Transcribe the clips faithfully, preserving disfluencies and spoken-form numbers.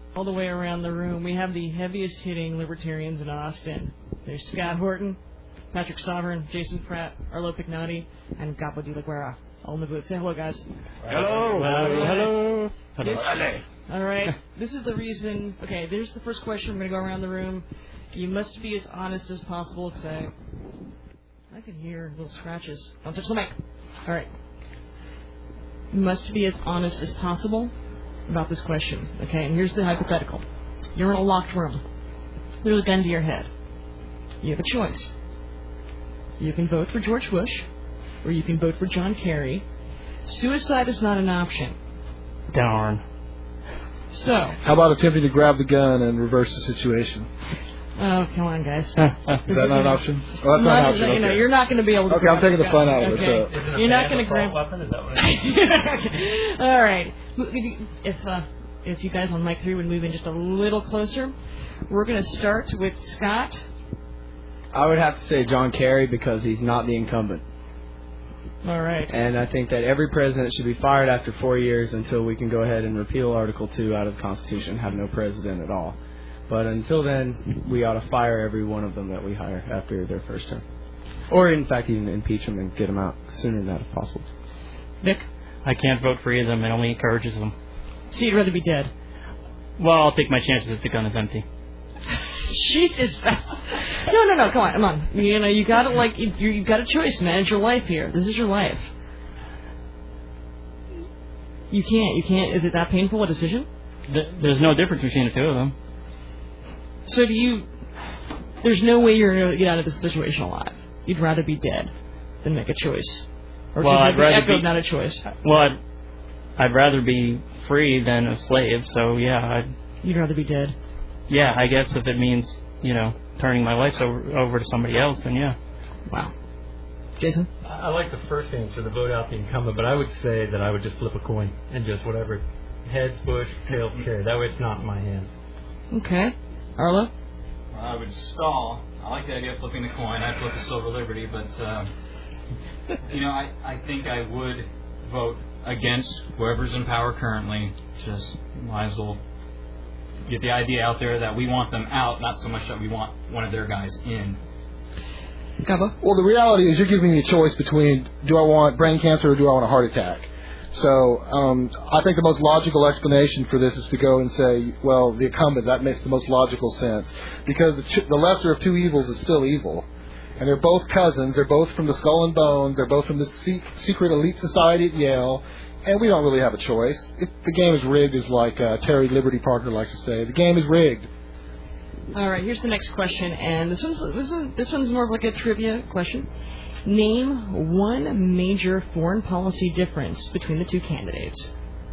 all the way around the room, we have the heaviest hitting libertarians in Austin. There's Scott Horton, Patrick Sovereign, Jason Pratt, Arlo Pignotti, and Capo de la Guerra. All in the booth. Say hello, guys. Hello. Hello. Hello. Hello. All right. This is the reason. Okay, there's the first question. We're going to go around the room. You must be as honest as possible, because I, I can hear little scratches. Don't touch the mic. All right. You must be as honest as possible about this question. Okay, and here's the hypothetical. You're in a locked room. There's a gun to your head. You have a choice. You can vote for George Bush, or you can vote for John Kerry. Suicide is not an option. Darn. So. How about attempting to grab the gun and reverse the situation? Oh, come on, guys. Is that not an option? Oh, that's not, not an option. You okay. know, you're not going to be able to. Okay, I'm taking the fun out of okay. it. So. Is You're not going to grab. Weapon? Is that what it is? All right. If uh, if you guys on mic three would move in just a little closer, we're going to start with Scott. I would have to say John Kerry because he's not the incumbent. All right. And I think that every president should be fired after four years until we can go ahead and repeal Article two out of the Constitution and have no president at all. But until then, we ought to fire every one of them that we hire after their first term. Or, in fact, even impeach them and get them out sooner than that if possible. Nick? I can't vote for either of them. It only encourages them. So you'd rather be dead? Well, I'll take my chances if the gun is empty. Jesus. No, no, no. Come on, come on. You know, you got to like you. You got a choice. Manage your life here. This is your life. You can't. You can't. Is it that painful a decision? There's no difference between the two of them. So do you? There's no way you're going to get out of this situation alive. You'd rather be dead than make a choice. Or well, I'd rather echoed, be not a choice. Well, I'd, I'd rather be free than a slave. So yeah, I'd. You'd rather be dead. Yeah, I guess if it means, you know, turning my life over, over to somebody else, then yeah. Wow. Jason? I like the first answer, the vote out the incumbent, but I would say that I would just flip a coin and just whatever. Heads, Bush, tails, Kerry. That way it's not in my hands. Okay. Arlo? I would stall. I like the idea of flipping the coin. I'd flip the silver liberty, but, uh, you know, I, I think I would vote against whoever's in power currently. Just might as well get the idea out there that we want them out, not so much that we want one of their guys in. Gabo? Well, the reality is you're giving me a choice between do I want brain cancer or do I want a heart attack? So um, I think the most logical explanation for this is to go and say, well, the incumbent, that makes the most logical sense. Because the, ch- the lesser of two evils is still evil. And they're both cousins. They're both from the Skull and Bones. They're both from the se- secret elite society at Yale. And we don't really have a choice. If the game is rigged, as like uh, Terry Liberty Parker likes to say. The game is rigged. All right, here's the next question. And this one's, this, is, this one's more of like a trivia question. Name one major foreign policy difference between the two candidates.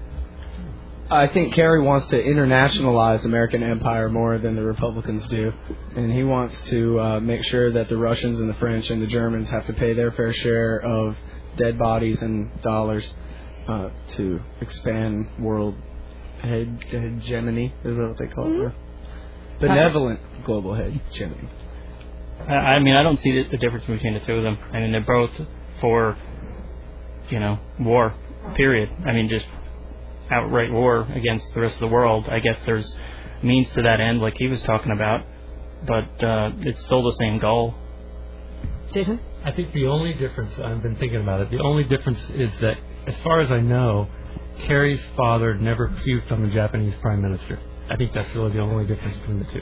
I think Kerry wants to internationalize American empire more than the Republicans do. And he wants to uh, make sure that the Russians and the French and the Germans have to pay their fair share of dead bodies and dollars uh, to expand world head- hegemony, is that what they call mm-hmm. it? Benevolent global hegemony. I mean, I don't see the difference between the two of them. I mean, they're both for, you know, war, period. I mean, just outright war against the rest of the world. I guess there's means to that end, like he was talking about, but uh, it's still the same goal. Jason? I think the only difference, I've been thinking about it, the only difference is that, as far as I know, Kerry's father never puked on the Japanese prime minister. I think that's really the only difference between the two.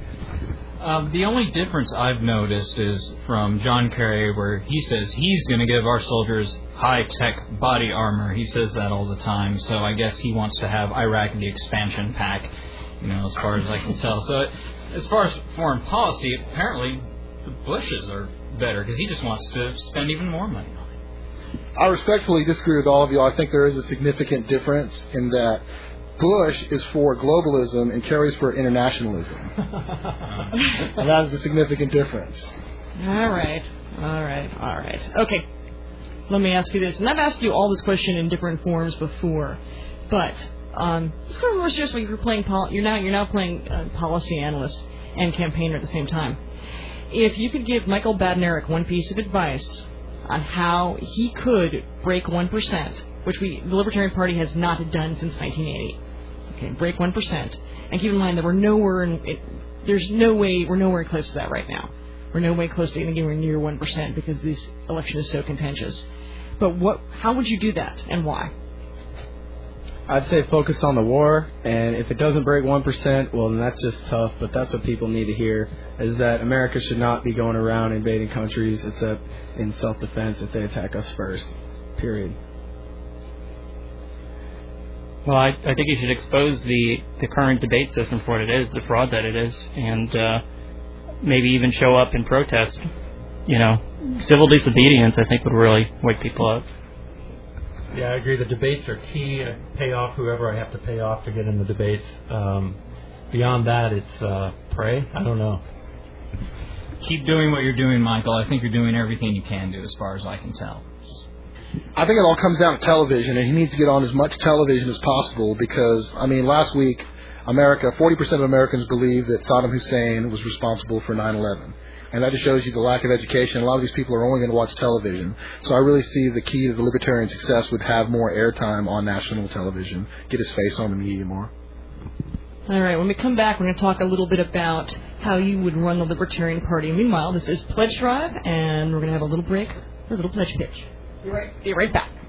Um, the only difference I've noticed is from John Kerry, where he says he's going to give our soldiers high-tech body armor. He says that all the time, so I guess he wants to have Iraq in the expansion pack, you know, as far as I can tell. So as far as foreign policy, apparently the Bushes are better, because he just wants to spend even more money on it. I respectfully disagree with all of you. I think there is a significant difference in that Bush is for globalism and Kerry's for internationalism. And that is a significant difference. All right. All right. All right. Okay. Let me ask you this. And I've asked you all this question in different forms before, but um, let's go more seriously. You're playing. Pol- you're now. You're now playing uh, policy analyst and campaigner at the same time. If you could give Michael Badnarik one piece of advice on how he could break one percent, which we the Libertarian Party has not done since nineteen eighty. Okay, break one percent. And keep in mind that we're nowhere in, it, there's no way, we're nowhere close to that right now. We're no way close to anywhere near one percent because this election is so contentious. But what, how would you do that and why? I'd say focus on the war, and if it doesn't break one percent, well, then that's just tough, but that's what people need to hear, is that America should not be going around invading countries except in self-defense if they attack us first, period. Well, I, I think you should expose the, the current debate system for what it is, the fraud that it is, and uh, maybe even show up and protest. You know, civil disobedience, I think, would really wake people up. Yeah, I agree. The debates are key. I pay off whoever I have to pay off to get in the debates. Um, beyond that, it's uh, pray. I don't know. Keep doing what you're doing, Michael. I think you're doing everything you can do, as far as I can tell. I think it all comes down to television, and he needs to get on as much television as possible because, I mean, last week, America, forty percent of Americans believe that Saddam Hussein was responsible for nine eleven. And that just shows you the lack of education. A lot of these people are only going to watch television. So I really see the key to the libertarian success would have more airtime on national television, get his face on the media more. All right, when we come back, we're going to talk a little bit about how you would run the Libertarian Party. Meanwhile, this is Pledge Drive, and we're going to have a little break for a little pledge pitch. Be right, be right back.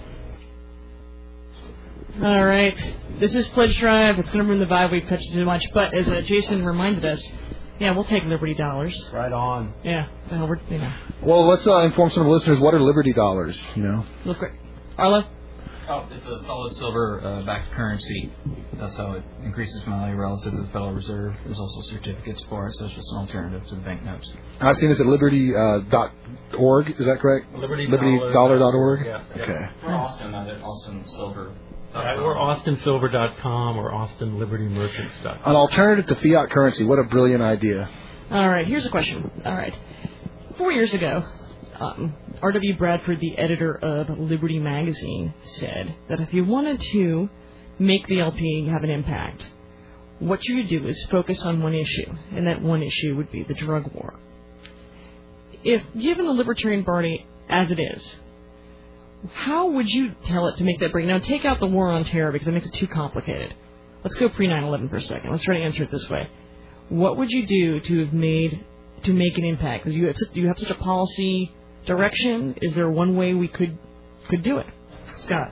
All right, this is Pledge Drive. It's going to ruin the vibe. We've touched too much. But as uh, Jason reminded us, yeah, we'll take Liberty dollars. Right on. Yeah. Well, we're, you know. Well, let's uh, inform some of the listeners, what are Liberty dollars, you know? Look great. Arlo? Oh, it's a solid silver uh, backed currency. That's how it increases value relative to the Federal Reserve. There's also certificates for it, so it's just an alternative to the banknotes. I've seen this at liberty dot org, is that correct? Liberty Dollar dot org? Yeah. Okay. For Austin, uh, Austin Silver. Right, or austin silver dot com or austin liberty merchants dot com. An alternative to fiat currency. What a brilliant idea. All right, here's a question. All right. Four years ago, um, R W Bradford, the editor of Liberty Magazine, said that if you wanted to make the L P have an impact, what you would do is focus on one issue, and that one issue would be the drug war. If given the Libertarian Party as it is, how would you tell it to make that break? Now, take out the war on terror because it makes it too complicated. Let's go pre nine eleven for a second. Let's try to answer it this way. What would you do to have made to make an impact? Because you have, you have such a policy direction. Is there one way we could could do it, Scott?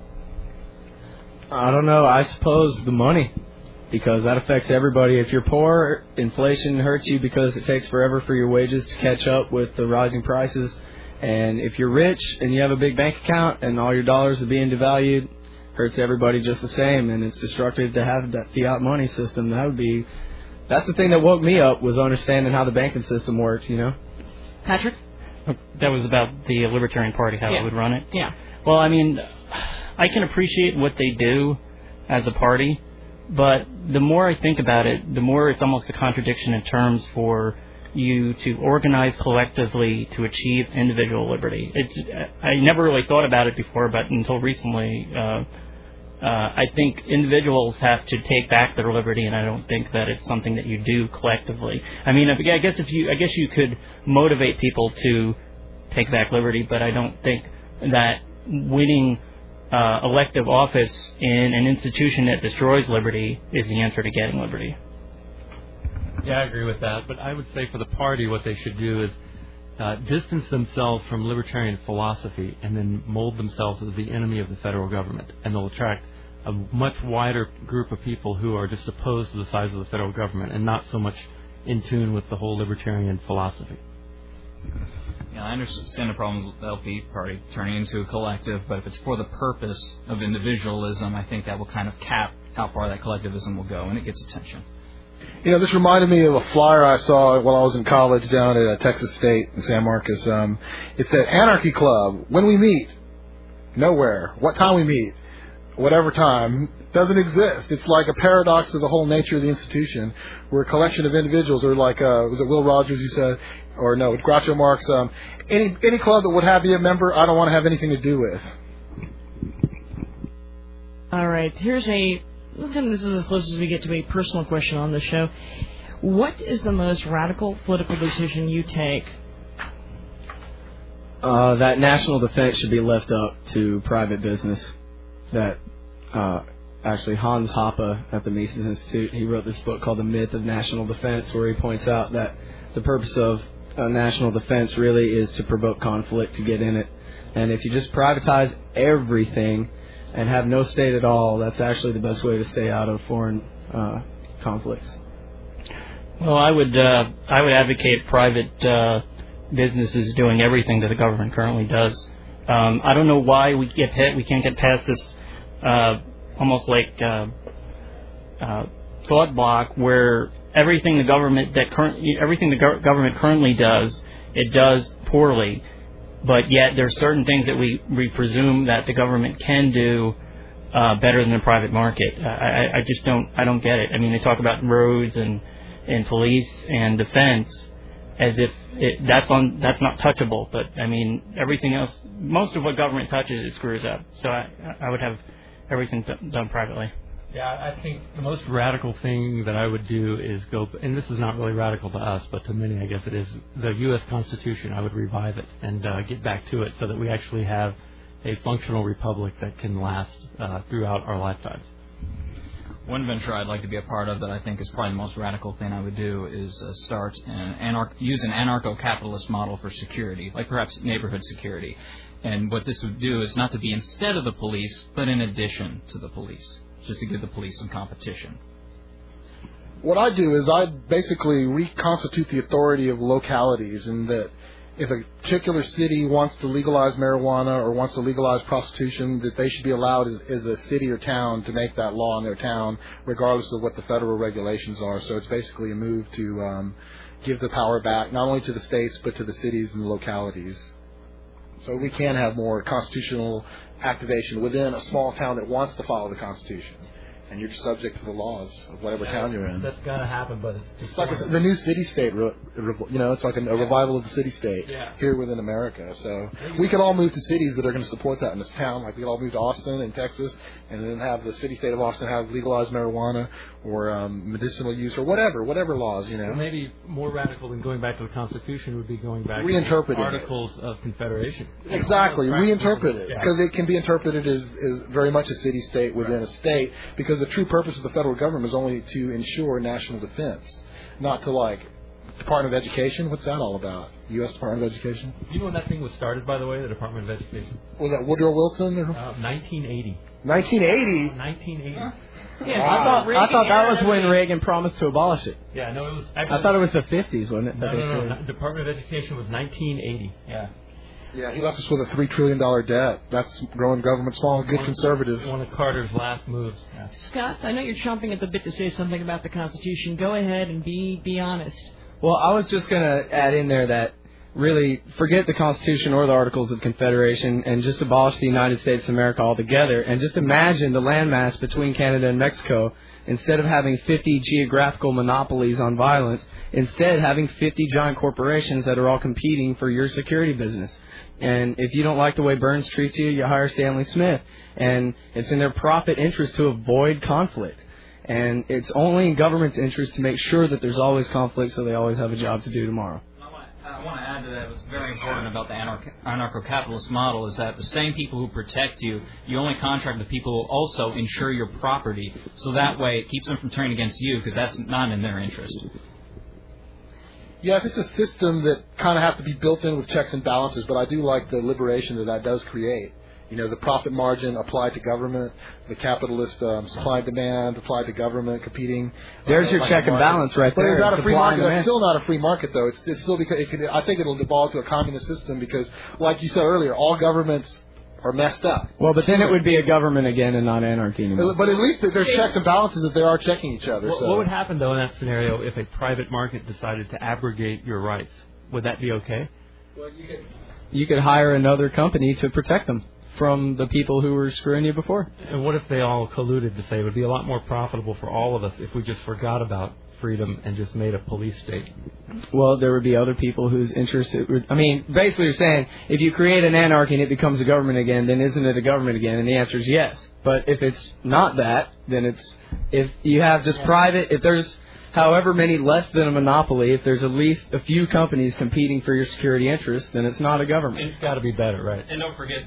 I don't know. I suppose the money, because that affects everybody. If you're poor, inflation hurts you because it takes forever for your wages to catch up with the rising prices. And if you're rich and you have a big bank account and all your dollars are being devalued, hurts everybody just the same. And it's destructive to have that fiat money system. That would be, that's the thing that woke me up, was understanding how the banking system works, you know. Patrick? That was about the Libertarian Party, how yeah. it would run it. Yeah. Well, I mean, I can appreciate what they do as a party, but the more I think about it, the more it's almost a contradiction in terms for you to organize collectively to achieve individual liberty. It's, I never really thought about it before, but until recently, uh, uh, I think individuals have to take back their liberty, and I don't think that it's something that you do collectively. I mean, I guess if you, I guess you could motivate people to take back liberty, but I don't think that winning uh, elective office in an institution that destroys liberty is the answer to getting liberty. Yeah, I agree with that. But I would say for the party, what they should do is uh, distance themselves from libertarian philosophy and then mold themselves as the enemy of the federal government. And they'll attract a much wider group of people who are just opposed to the size of the federal government and not so much in tune with the whole libertarian philosophy. Yeah, I understand the problem with the L P party turning into a collective, but if it's for the purpose of individualism, I think that will kind of cap how far that collectivism will go, and it gets attention. You know, this reminded me of a flyer I saw while I was in college down at uh, Texas State in San Marcos. Um, it said, Anarchy Club, when we meet, nowhere, what time we meet, whatever time, doesn't exist. It's like a paradox of the whole nature of the institution. We're a collection of individuals, or like, uh, was it Will Rogers who said, or no, Groucho Marx, um, any, any club that would have you a member, I don't want to have anything to do with. All right, here's a... This is as close as we get to a personal question on the show. What is the most radical political decision you take? Uh, that national defense should be left up to private business. That uh, actually Hans Hoppe at the Mises Institute. He wrote this book called The Myth of National Defense, where he points out that the purpose of uh, national defense really is to provoke conflict to get in it. And if you just privatize everything and have no state at all, that's actually the best way to stay out of foreign uh, conflicts. Well, I would uh, I would advocate private uh, businesses doing everything that the government currently does. Um, I don't know why we get hit. We can't get past this uh, almost like uh, uh, thought block where everything the government that current everything the go- government currently does, it does poorly. But yet there are certain things that we, we presume that the government can do uh, better than the private market. I, I, I just don't I don't get it. I mean, they talk about roads and, and police and defense as if it, that's on that's not touchable. But I mean, everything else, most of what government touches, it screws up. So I I would have everything d- done privately. Yeah, I think the most radical thing that I would do is go, and this is not really radical to us, but to many I guess it is, the U S Constitution. I would revive it and uh, get back to it so that we actually have a functional republic that can last uh, throughout our lifetimes. One venture I'd like to be a part of that I think is probably the most radical thing I would do is uh, start an anar- use an anarcho-capitalist model for security, like perhaps neighborhood security. And what this would do is not to be instead of the police, but in addition to the police, just to give the police some competition. What I do is I basically reconstitute the authority of localities, in that if a particular city wants to legalize marijuana or wants to legalize prostitution, that they should be allowed as, as a city or town to make that law in their town, regardless of what the federal regulations are. So it's basically a move to um, give the power back, not only to the states, but to the cities and the localities. So we can have more constitutional activation within a small town that wants to follow the Constitution. And you're just subject to the laws of whatever yeah, town you're in. That's got to happen, but it's just... It's like a, the new city-state, re, re, you know, it's like a, a revival of the city-state yeah. here within America. So we could all move to cities that are going to support that in this town. Like we could all move to Austin in Texas and then have the city-state of Austin have legalized marijuana or um, medicinal use or whatever, whatever laws, you know. Well, maybe more radical than going back to the Constitution would be going back Reinterpreting to the Articles of Confederation. Exactly, reinterpret it. Yeah. Because it can be interpreted as, as very much a city-state within a state, because the true purpose of the federal government is only to ensure national defense, not to, like, Department of Education. What's that all about? U S Department of Education? You know when that thing was started, by the way, the Department of Education? Was that Woodrow Wilson? Or? Uh, nineteen eighty. nineteen eighty? nineteen eighty. Yes, I thought, I thought that was when Reagan. Reagan promised to abolish it. Yeah, no, it was... Actually, I thought it was the fifties, wasn't it? No, no, no, no. Department of Education was nineteen eighty. Yeah. Yeah, he left us with a three trillion dollars debt. That's growing government small, good one, conservative. One of Carter's last moves. Yeah. Scott, I know you're chomping at the bit to say something about the Constitution. Go ahead and be be honest. Well, I was just going to add in there that really forget the Constitution or the Articles of Confederation and just abolish the United States of America altogether, and just imagine the landmass between Canada and Mexico. Instead of having fifty geographical monopolies on violence, instead having fifty giant corporations that are all competing for your security business. And if you don't like the way Burns treats you, you hire Stanley Smith. And it's in their profit interest to avoid conflict. And it's only in government's interest to make sure that there's always conflict so they always have a job to do tomorrow. I want to add to that, what's very important about the anarch- anarcho-capitalist model is that the same people who protect you, you only contract with people who also insure your property. So that way it keeps them from turning against you, because that's not in their interest. Yes, it's a system that kind of has to be built in with checks and balances, but I do like the liberation that that does create. You know, the profit margin applied to government, the capitalist um, supply and demand applied to government, competing. There's uh, your like check and balance right but there. But is that a free Supply market? and That's demand. still not a free market, though. It's, it's still because it could, I think it'll devolve to a communist system because, like you said earlier, all governments are messed up. Well, but then it would be a government again and not anarchy anymore. But at least there's checks and balances that they are checking each other. What, so. what would happen, though, in that scenario if a private market decided to abrogate your rights? Would that be okay? Well, you could, you could hire another company to protect them from the people who were screwing you before. And what if they all colluded to say it would be a lot more profitable for all of us if we just forgot about freedom and just made a police state? Well, there would be other people whose interests it would... I mean, basically you're saying, if you create an anarchy and it becomes a government again, then isn't it a government again? And the answer is yes. But if it's not that, then it's... If you have just private... If there's however many less than a monopoly, if there's at least a few companies competing for your security interests, then it's not a government. It's got to be better, right? And don't forget,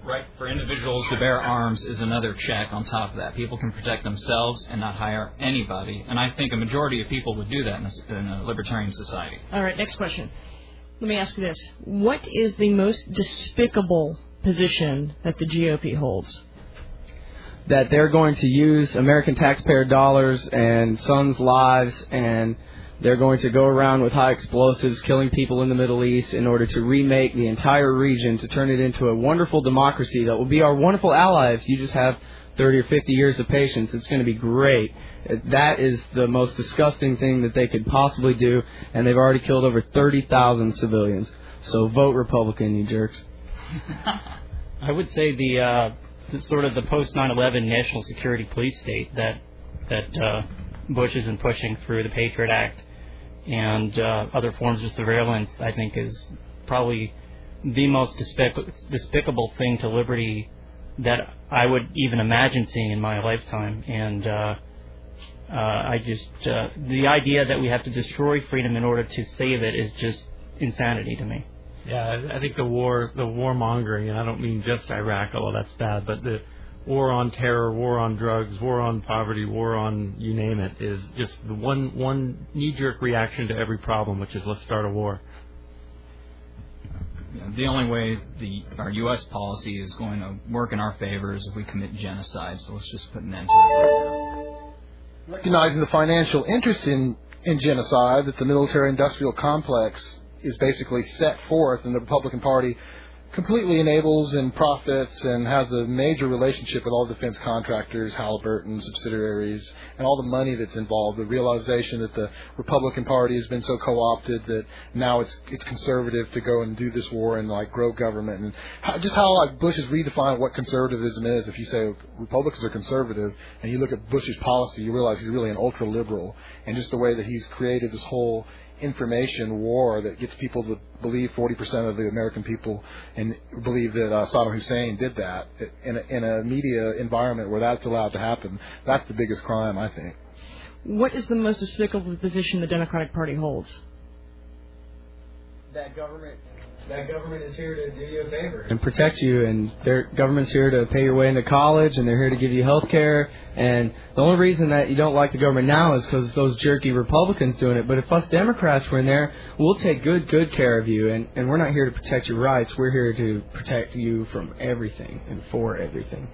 right for individuals to bear arms is another check on top of that. People can protect themselves and not hire anybody. And I think a majority of people would do that in a, in a libertarian society. All right, next question. Let me ask you this. What is the most despicable position that the G O P holds? That they're going to use American taxpayer dollars and sons' lives, and they're going to go around with high explosives, killing people in the Middle East in order to remake the entire region, to turn it into a wonderful democracy that will be our wonderful ally if you just have thirty or fifty years of patience. It's going to be great. That is the most disgusting thing that they could possibly do, and they've already killed over thirty thousand civilians. So vote Republican, you jerks. I would say the, uh, the sort of the post nine eleven national security police state that that uh, Bush has been pushing through the Patriot Act and uh, other forms of surveillance, I think, is probably the most despic- despicable thing to liberty that I would even imagine seeing in my lifetime. And uh, uh, I just, uh, the idea that we have to destroy freedom in order to save it is just insanity to me. Yeah, I think the war, the warmongering, and I don't mean just Iraq, although that's bad, but the war on terror, war on drugs, war on poverty, war on you name it, is just the one one knee-jerk reaction to every problem, which is let's start a war. Yeah, the only way the our U S policy is going to work in our favor is if we commit genocide, so let's just put an end to it right now. Recognizing the financial interest in, in genocide that the military-industrial complex is basically set forth, and the Republican Party completely enables and profits and has a major relationship with all defense contractors, Halliburton, subsidiaries, and all the money that's involved. The realization that the Republican Party has been so co-opted that now it's it's conservative to go and do this war and like grow government, and how, just how like Bush has redefined what conservatism is. If you say Republicans are conservative and you look at Bush's policy, you realize he's really an ultra liberal, and just the way that he's created this whole information war that gets people to believe forty percent of the American people and believe that uh, Saddam Hussein did that in a, in a media environment where that's allowed to happen. That's the biggest crime, I think. What is the most despicable position the Democratic Party holds? That government, that government is here to do you a favor and protect you, and their government's here to pay your way into college, and they're here to give you health care. And the only reason that you don't like the government now is because those jerky Republicans doing it. But if us Democrats were in there, we'll take good, good care of you, and, and we're not here to protect your rights. We're here to protect you from everything and for everything.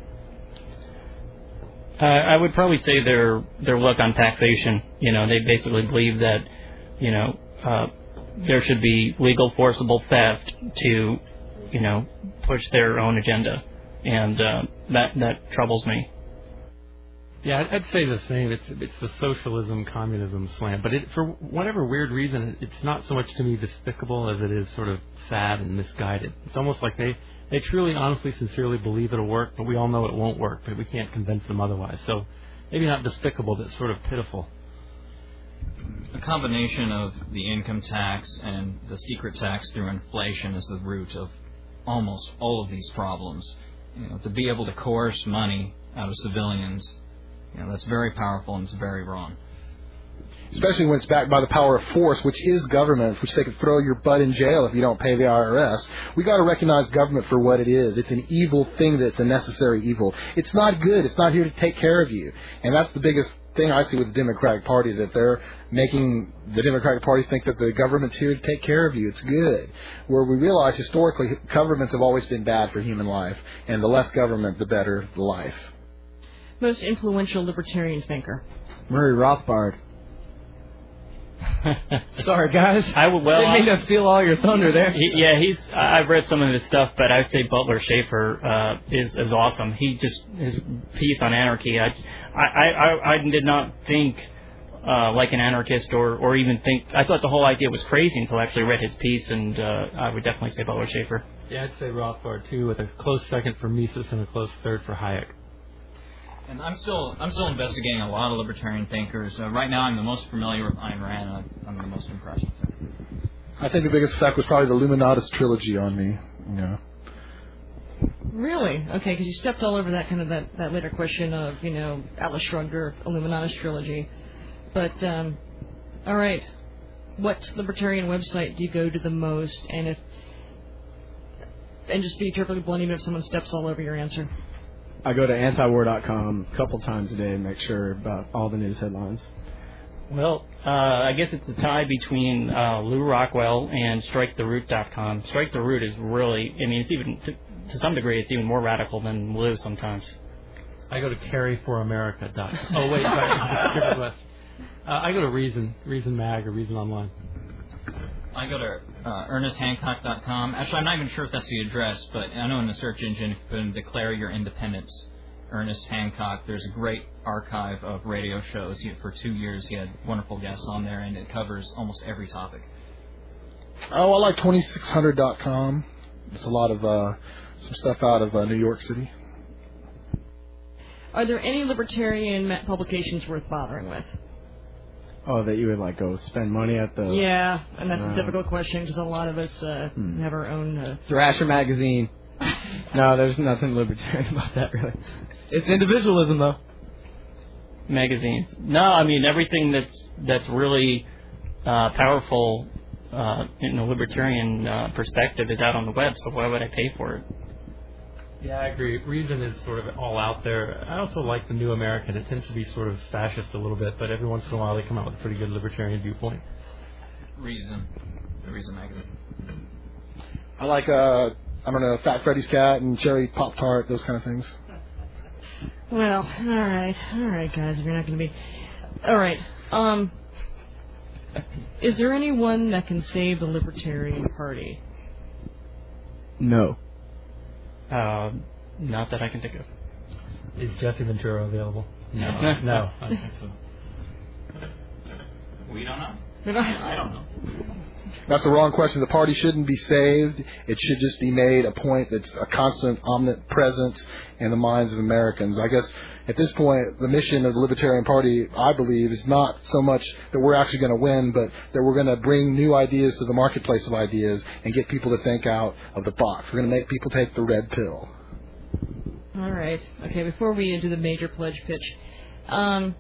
Uh, I would probably say their their look on taxation. You know, they basically believe that, you know, uh, there should be legal forcible theft to, you know, push their own agenda, and uh, that that troubles me. Yeah, I'd say the same. It's it's the socialism, communism slant. But it, for whatever weird reason, it's not so much to me despicable as it is sort of sad and misguided. It's almost like they, they truly, honestly, sincerely believe it'll work, but we all know it won't work, but we can't convince them otherwise. So maybe not despicable, but sort of pitiful. A combination of the income tax and the secret tax through inflation is the root of almost all of these problems. You know, to be able to coerce money out of civilians, you know, that's very powerful and it's very wrong. Especially when it's backed by the power of force, which is government, which they could throw your butt in jail if you don't pay the I R S. We got to recognize government for what it is. It's an evil thing that's a necessary evil. It's not good. It's not here to take care of you. And that's the biggest thing I see with the Democratic Party, that they're making the Democratic Party think that the government's here to take care of you. It's good. Where we realize historically governments have always been bad for human life, and the less government, the better the life. Most influential libertarian thinker? Murray Rothbard. Sorry, guys. I would, well, didn't mean to steal all your thunder there. He, yeah, he's. I've read some of his stuff, but I'd say Butler Schaefer uh, is is awesome. He just his piece on anarchy. I, I, I, I did not think uh, like an anarchist, or, or even think. I thought the whole idea was crazy until I actually read his piece, and uh, I would definitely say Butler Schaefer. Yeah, I'd say Rothbard too, with a close second for Mises and a close third for Hayek. And I'm still I'm still investigating a lot of libertarian thinkers. Uh, right now, I'm the most familiar with Ayn Rand, and I'm the most impressed with her. I think the biggest effect was probably the Illuminatus trilogy on me. Yeah. Really? Okay, because you stepped all over that kind of that, that later question of, you know, Atlas Shrugged or Illuminatus trilogy. But, um, all right. What libertarian website do you go to the most? And if and just be terribly blunt even if someone steps all over your answer. I go to antiwar dot com a couple times a day and make sure about all the news headlines. Well, uh, I guess it's a tie between uh, Lou Rockwell and strike the root dot com. Strike the Root is really, I mean, it's even, to, to some degree, it's even more radical than Lou sometimes. I go to carry for america dot com. Oh, wait, sorry. uh, I go to Reason, Reason Mag or Reason Online. I go to uh, ernest hancock dot com. Actually, I'm not even sure if that's the address, but I know in the search engine, if you put in Declare Your Independence, Ernest Hancock, there's a great archive of radio shows. He, for two years, he had wonderful guests on there, and it covers almost every topic. Oh, I like twenty-six hundred dot com. There's a lot of uh, some stuff out of uh, New York City. Are there any libertarian publications worth bothering with? Oh, that you would like go spend money at the... Yeah, and that's uh, a difficult question because a lot of us uh, hmm. have our own... Uh... Thrasher magazine. No, there's nothing libertarian about that, really. It's individualism, though. Magazines. No, I mean, everything that's that's really uh, powerful uh, in a libertarian uh, perspective is out on the web, so why would I pay for it? Yeah, I agree. Reason is sort of all out there. I also like the New American. It tends to be sort of fascist a little bit, but every once in a while they come out with a pretty good libertarian viewpoint. Reason. The Reason magazine. I like, uh, I don't know, Fat Freddy's Cat and Cherry Pop-Tart, those kind of things. Well, all right. All right, guys, if you're not going to be... All right. Um, is there anyone that can save the Libertarian Party? No. Uh, not that I can think of. Is Jesse Ventura available? No. No, I don't think so. We don't know. I don't know. That's the wrong question. The party shouldn't be saved. It should just be made a point that's a constant, omnipresent presence in the minds of Americans. I guess at this point, the mission of the Libertarian Party, I believe, is not so much that we're actually going to win, but that we're going to bring new ideas to the marketplace of ideas and get people to think out of the box. We're going to make people take the red pill. All right. Okay, before we do the major pledge pitch, um...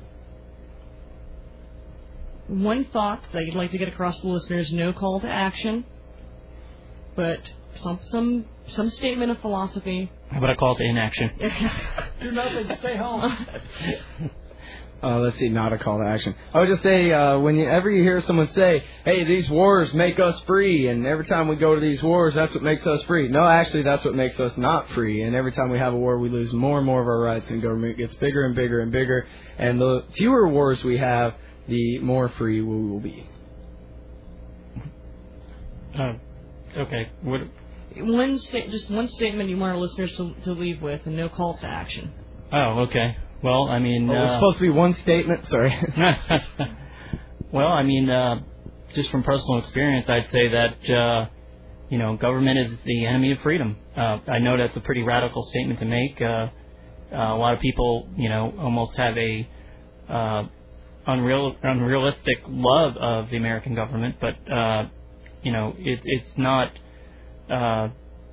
one thought that you'd like to get across to the listeners, no call to action, but some some some statement of philosophy. How about a call to inaction? Do nothing, stay home. Uh, let's see, not a call to action. I would just say, uh, whenever you hear someone say, hey, these wars make us free, and every time we go to these wars, that's what makes us free. No, actually, that's what makes us not free. And every time we have a war, we lose more and more of our rights, and government gets bigger and bigger and bigger. And the fewer wars we have, the more free we will be. Uh, okay. What? One sta- just one statement you want our listeners to, to leave with, and no call to action. Oh, okay. Well, I mean... Oh, uh, it's supposed to be one statement? Sorry. Well, I mean, uh, just from personal experience, I'd say that, uh, you know, government is the enemy of freedom. Uh, I know that's a pretty radical statement to make. Uh, uh, a lot of people, you know, almost have a uh, unreal, unrealistic love of the American government, but, uh, you know, it, it's not... Uh,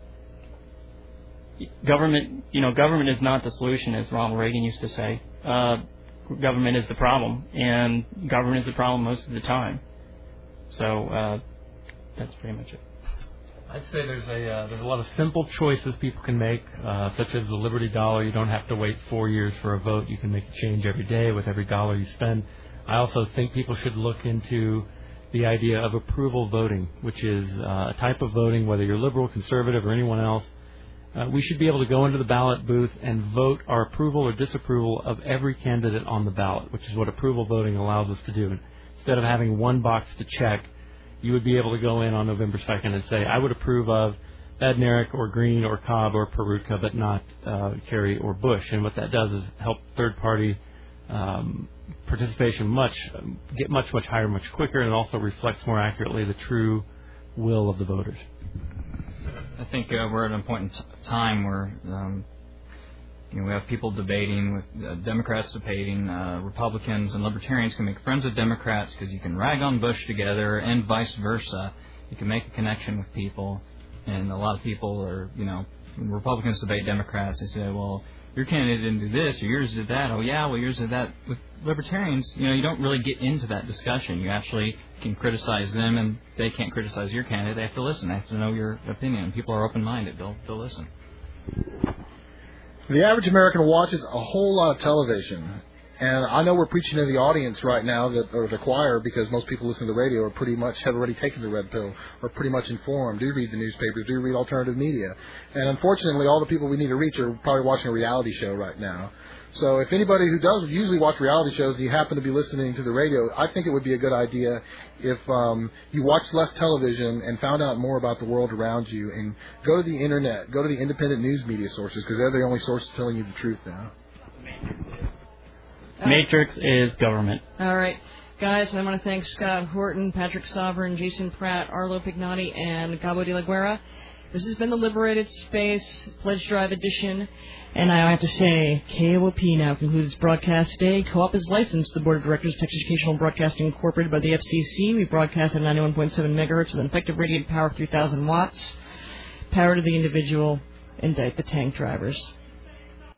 Government, you know, government is not the solution, as Ronald Reagan used to say. Uh, government is the problem, and government is the problem most of the time. So uh, that's pretty much it. I'd say there's a uh, there's a lot of simple choices people can make, uh, such as the Liberty Dollar. You don't have to wait four years for a vote. You can make a change every day with every dollar you spend. I also think people should look into the idea of approval voting, which is uh, a type of voting, whether you're liberal, conservative, or anyone else. Uh, we should be able to go into the ballot booth and vote our approval or disapproval of every candidate on the ballot, which is what approval voting allows us to do. Instead of having one box to check, you would be able to go in on November second and say, I would approve of Badnarik or Green or Cobb or Perutka, but not uh, Kerry or Bush. And what that does is help third-party um, participation much get much, much higher, much quicker, and it also reflects more accurately the true will of the voters. I think uh, we're at a point in t- time where um, you know, we have people debating, with uh, Democrats debating, uh, Republicans and Libertarians can make friends with Democrats because you can rag on Bush together, and vice versa. You can make a connection with people, and a lot of people are, you know, when Republicans debate Democrats, they say, well, your candidate didn't do this or yours did that. Oh yeah, well yours did that. With libertarians, you know, you don't really get into that discussion. You actually can criticize them, and they can't criticize your candidate. They have to listen. They have to know your opinion. People are open-minded. They'll they'll listen. The average American watches a whole lot of television. And I know we're preaching to the audience right now, that, or the choir, because most people listening to the radio are pretty much, have already taken the red pill, or pretty much informed, do read the newspapers, do read alternative media. And unfortunately, all the people we need to reach are probably watching a reality show right now. So if anybody who does usually watch reality shows and you happen to be listening to the radio, I think it would be a good idea if um, you watched less television and found out more about the world around you, and go to the Internet, go to the independent news media sources, because they're the only sources telling you the truth now. Matrix is government. All right. Guys, I want to thank Scott Horton, Patrick Sovereign, Jason Pratt, Arlo Pignati, and Gabo de la Guerra. This has been the Liberated Space Pledge Drive edition. And I have to say, K O O P now concludes broadcast day. Co-op is licensed to the Board of Directors of Texas Educational Broadcasting Incorporated by the F C C. We broadcast at ninety-one point seven megahertz with an effective radiated power of three thousand watts. Power to the individual, indict the tank drivers.